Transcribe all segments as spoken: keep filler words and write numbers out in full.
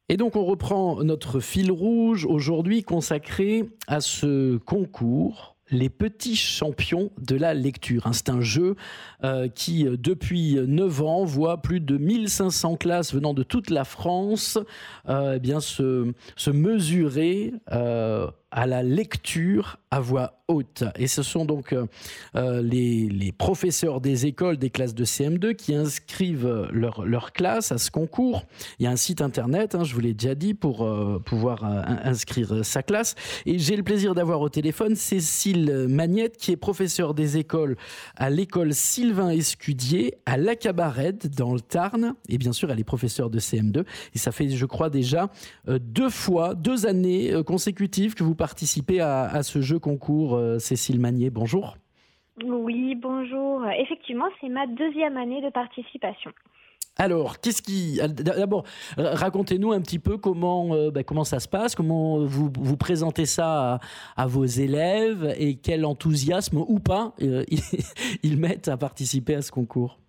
Et donc on reprend notre fil rouge aujourd'hui consacré à ce concours, les petits champions de la lecture. C'est un jeu euh, qui, depuis neuf ans, voit plus de mille cinq cents classes venant de toute la France euh, eh bien, se, se mesurer euh, à la lecture à voix haute. Et ce sont donc euh, les, les professeurs des écoles des classes de C M deux qui inscrivent leur, leur classe à ce concours. Il y a un site internet, hein, je vous l'ai déjà dit, pour euh, pouvoir euh, inscrire sa classe. Et j'ai le plaisir d'avoir au téléphone Cécile Magnette, qui est professeure des écoles à l'école Sylvain Escudier, à Lacabarède, dans le Tarn. Et bien sûr, elle est professeure de C M deux. Et ça fait, je crois, déjà euh, deux fois, deux années euh, consécutives que vous participez à, à ce jeu concours. Euh, Cécile Magnette, bonjour. Oui, bonjour. Effectivement, c'est ma deuxième année de participation. Alors, qu'est-ce qui... D'abord, racontez-nous un petit peu comment, euh, bah, comment ça se passe, comment vous, vous présentez ça à, à vos élèves et quel enthousiasme ou pas euh, ils, ils mettent à participer à ce concours.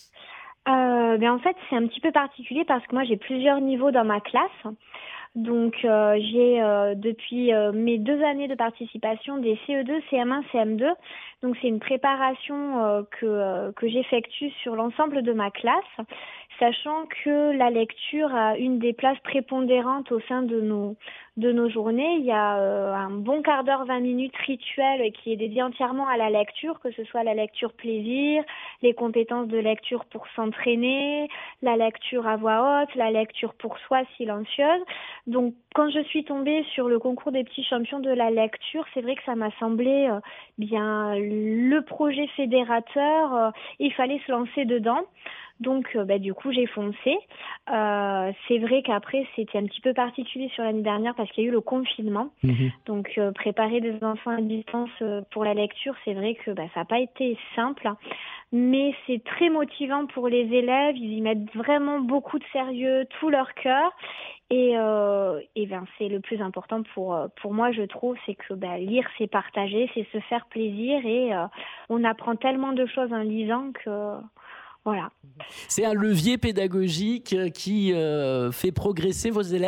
Euh, ben en fait, c'est un petit peu particulier parce que moi, j'ai plusieurs niveaux dans ma classe. Donc, euh, j'ai euh, depuis euh, mes deux années de participation des C E deux, C M un, C M deux. Donc, c'est une préparation euh, que, euh, que j'effectue sur l'ensemble de ma classe, sachant que la lecture a une des places prépondérantes au sein de nos, de nos journées. Il y a euh, un bon quart d'heure, vingt minutes rituel qui est dédié entièrement à la lecture, que ce soit la lecture plaisir, les compétences de lecture pour s'entraîner, la lecture à voix haute, la lecture pour soi silencieuse. Donc, quand je suis tombée sur le concours des petits champions de la lecture, c'est vrai que ça m'a semblé euh, bien le projet fédérateur. Euh, il fallait se lancer dedans. Donc, euh, bah, du coup, j'ai foncé. Euh, c'est vrai qu'après, c'était un petit peu particulier sur l'année dernière parce qu'il y a eu le confinement. Mmh. Donc, euh, préparer des enfants à distance euh, pour la lecture, c'est vrai que bah, ça n'a pas été simple. Mais c'est très motivant pour les élèves. Ils y mettent vraiment beaucoup de sérieux, tout leur cœur. Et, euh, et ben, c'est le plus important pour, pour moi, je trouve, c'est que ben, lire, c'est partager, c'est se faire plaisir. Et euh, on apprend tellement de choses en lisant que... Voilà. C'est un levier pédagogique qui euh, fait progresser vos élèves ?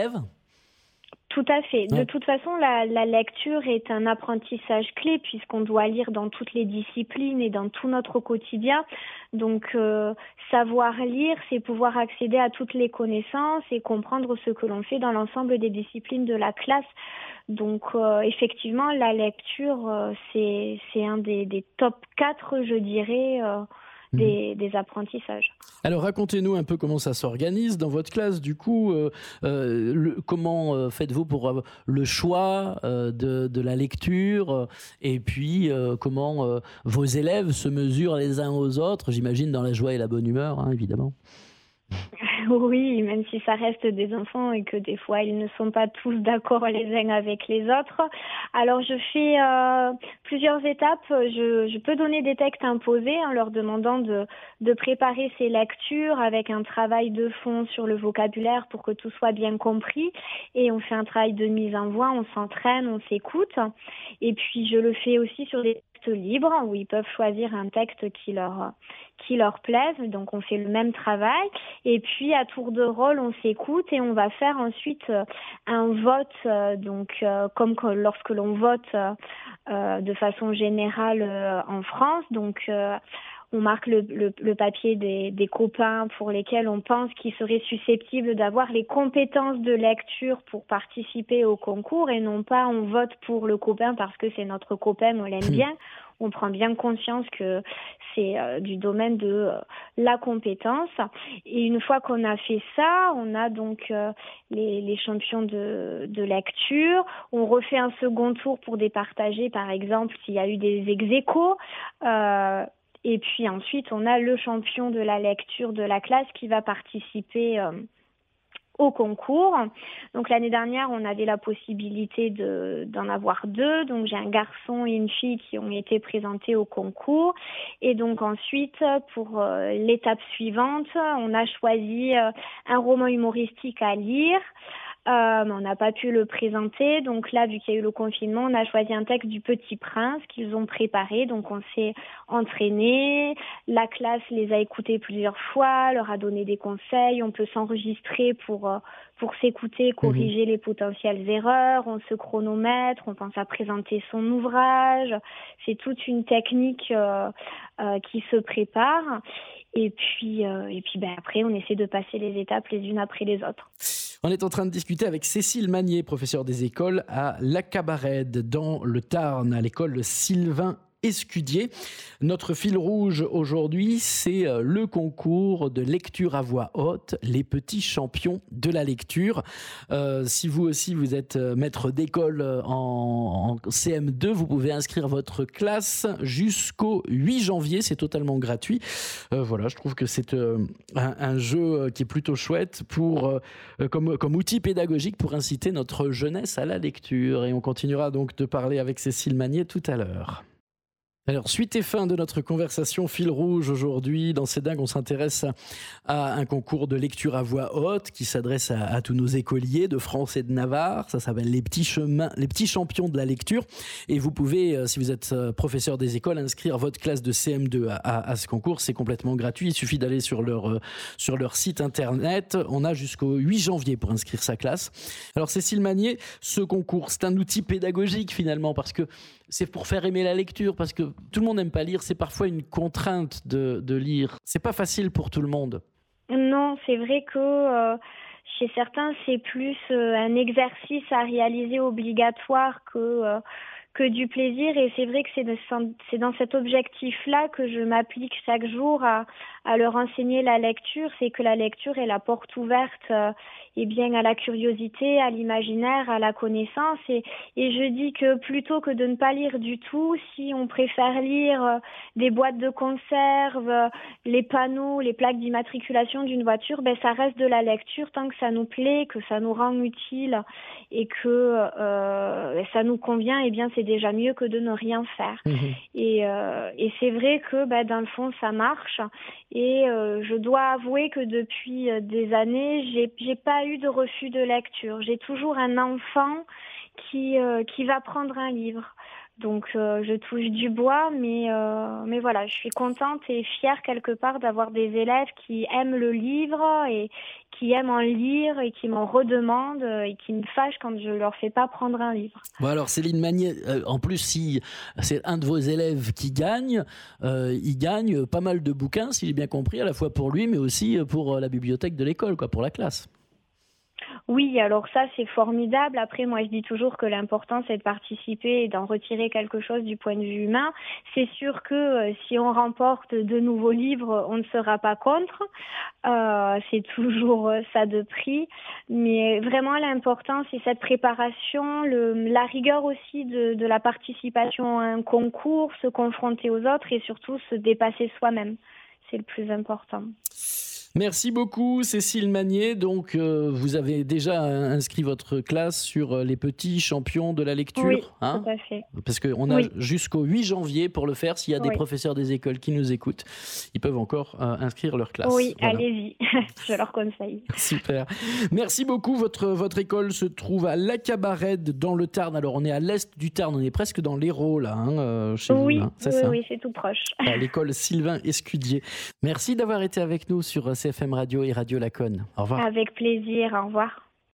Tout à fait. De ouais. toute façon, la, la lecture est un apprentissage clé puisqu'on doit lire dans toutes les disciplines et dans tout notre quotidien. Donc, euh, savoir lire, c'est pouvoir accéder à toutes les connaissances et comprendre ce que l'on fait dans l'ensemble des disciplines de la classe. Donc, euh, effectivement, la lecture, euh, c'est, c'est un des, des top quatre, je dirais, euh, Des, des apprentissages. Alors racontez-nous un peu comment ça s'organise dans votre classe. Du coup, euh, euh, le, comment euh, faites-vous pour euh, le choix euh, de, de la lecture euh, et puis euh, comment euh, vos élèves se mesurent les uns aux autres, j'imagine dans la joie et la bonne humeur, hein, évidemment. Oui, même si ça reste des enfants et que des fois ils ne sont pas tous d'accord les uns avec les autres. Alors je fais euh, plusieurs étapes. Je, je peux donner des textes imposés en leur demandant de, de préparer ces lectures avec un travail de fond sur le vocabulaire pour que tout soit bien compris. Et on fait un travail de mise en voix, on s'entraîne, on s'écoute. Et puis je le fais aussi sur des textes libres où ils peuvent choisir un texte qui leur, qui leur plaise. Donc on fait le même travail. Et puis à tour de rôle, on s'écoute et on va faire ensuite euh, un vote. Euh, donc euh, comme que lorsque l'on vote euh, de façon générale euh, en France, donc euh, on marque le, le, le papier des, des copains pour lesquels on pense qu'ils seraient susceptibles d'avoir les compétences de lecture pour participer au concours et non pas on vote pour le copain parce que c'est notre copain, on l'aime bien. On prend bien conscience que c'est euh, du domaine de euh, la compétence. Et une fois qu'on a fait ça, on a donc euh, les, les champions de, de lecture. On refait un second tour pour départager, par exemple, s'il y a eu des ex-aequo. Euh, et puis ensuite, on a le champion de la lecture de la classe qui va participer euh, au concours. Donc l'année dernière, on avait la possibilité de, d'en avoir deux. Donc j'ai un garçon et une fille qui ont été présentés au concours. Et donc ensuite, pour euh, l'étape suivante, on a choisi euh, un roman humoristique à lire. Euh, mais on n'a pas pu le présenter. Donc là, vu qu'il y a eu le confinement, on a choisi un texte du Petit Prince qu'ils ont préparé. Donc on s'est entraîné. La classe les a écoutés plusieurs fois, leur a donné des conseils. On peut s'enregistrer pour, euh, pour s'écouter, corriger mmh. les potentielles erreurs. On se chronomètre, on pense à présenter son ouvrage. C'est toute une technique euh, euh, qui se prépare. Et puis, euh, et puis ben après, on essaie de passer les étapes les unes après les autres. On est en train de discuter avec Cécile Magnier, professeure des écoles à La Cabarède, dans le Tarn, à l'école Sylvain Escudier. Notre fil rouge aujourd'hui, c'est le concours de lecture à voix haute, les petits champions de la lecture. Euh, si vous aussi, vous êtes maître d'école en, en C M deux, vous pouvez inscrire votre classe jusqu'au huit janvier. C'est totalement gratuit. Euh, voilà, je trouve que c'est euh, un, un jeu qui est plutôt chouette pour, euh, comme, comme outil pédagogique pour inciter notre jeunesse à la lecture. Et on continuera donc de parler avec Cécile Magnier tout à l'heure. Alors, suite et fin de notre conversation fil rouge aujourd'hui. Dans C'est dingue, on s'intéresse à, à un concours de lecture à voix haute qui s'adresse à, à tous nos écoliers de France et de Navarre. Ça s'appelle les petits chemins, les petits champions de la lecture. Et vous pouvez, si vous êtes professeur des écoles, inscrire votre classe de C M deux à, à, à ce concours. C'est complètement gratuit. Il suffit d'aller sur leur, sur leur site internet. On a jusqu'au huit janvier pour inscrire sa classe. Alors, Cécile Magnier, ce concours, c'est un outil pédagogique finalement parce que c'est pour faire aimer la lecture, parce que tout le monde n'aime pas lire. C'est parfois une contrainte de, de lire. C'est pas facile pour tout le monde. Non, c'est vrai que euh, chez certains, c'est plus euh, un exercice à réaliser obligatoire que, euh, que du plaisir. Et c'est vrai que c'est, de, c'est dans cet objectif-là que je m'applique chaque jour à, à leur enseigner la lecture. C'est que la lecture est la porte ouverte euh, eh bien, à la curiosité, à l'imaginaire, à la connaissance. Et, et je dis que plutôt que de ne pas lire du tout, si on préfère lire euh, des boîtes de conserve, euh, les panneaux, les plaques d'immatriculation d'une voiture, ben, ça reste de la lecture tant que ça nous plaît, que ça nous rend utile et que euh, ça nous convient, eh bien, c'est déjà mieux que de ne rien faire. Mmh. Et, euh, et c'est vrai que ben, dans le fond, ça marche. Et euh, je dois avouer que depuis euh, des années, j'ai, j'ai pas eu de refus de lecture. J'ai toujours un enfant qui euh, qui va prendre un livre. Donc euh, je touche du bois, mais euh, mais voilà, je suis contente et fière quelque part d'avoir des élèves qui aiment le livre et qui aiment en lire et qui m'en redemandent et qui me fâchent quand je leur fais pas prendre un livre. Bon alors Céline Magnier, euh, en plus si c'est un de vos élèves qui gagne, euh, il gagne pas mal de bouquins, si j'ai bien compris, à la fois pour lui mais aussi pour la bibliothèque de l'école, quoi, pour la classe. Oui, alors ça, c'est formidable. Après, moi, je dis toujours que l'important, c'est de participer et d'en retirer quelque chose du point de vue humain. C'est sûr que euh, si on remporte de nouveaux livres, on ne sera pas contre. Euh, c'est toujours euh, ça de prix. Mais vraiment, l'important, c'est cette préparation, le, la rigueur aussi de, de la participation à un concours, se confronter aux autres et surtout se dépasser soi-même. C'est le plus important. Merci beaucoup Cécile Magnier. Donc euh, vous avez déjà inscrit votre classe sur les petits champions de la lecture, oui, hein, tout à fait. Parce qu'on a oui. jusqu'au huit janvier pour le faire. S'il y a des oui. professeurs des écoles qui nous écoutent, ils peuvent encore euh, inscrire leur classe. Oui, voilà. Allez-y, je leur conseille. Super. Merci beaucoup. Votre, votre école se trouve à La Cabarède dans le Tarn. Alors on est à l'est du Tarn, on est presque dans l'Hérault là, hein, euh, chez oui, vous. Hein. C'est oui, ça. oui, c'est tout proche. À l'école Sylvain Escudier. Merci d'avoir été avec nous sur C F M Radio et Radio Laconne. Au revoir. Avec plaisir, au revoir.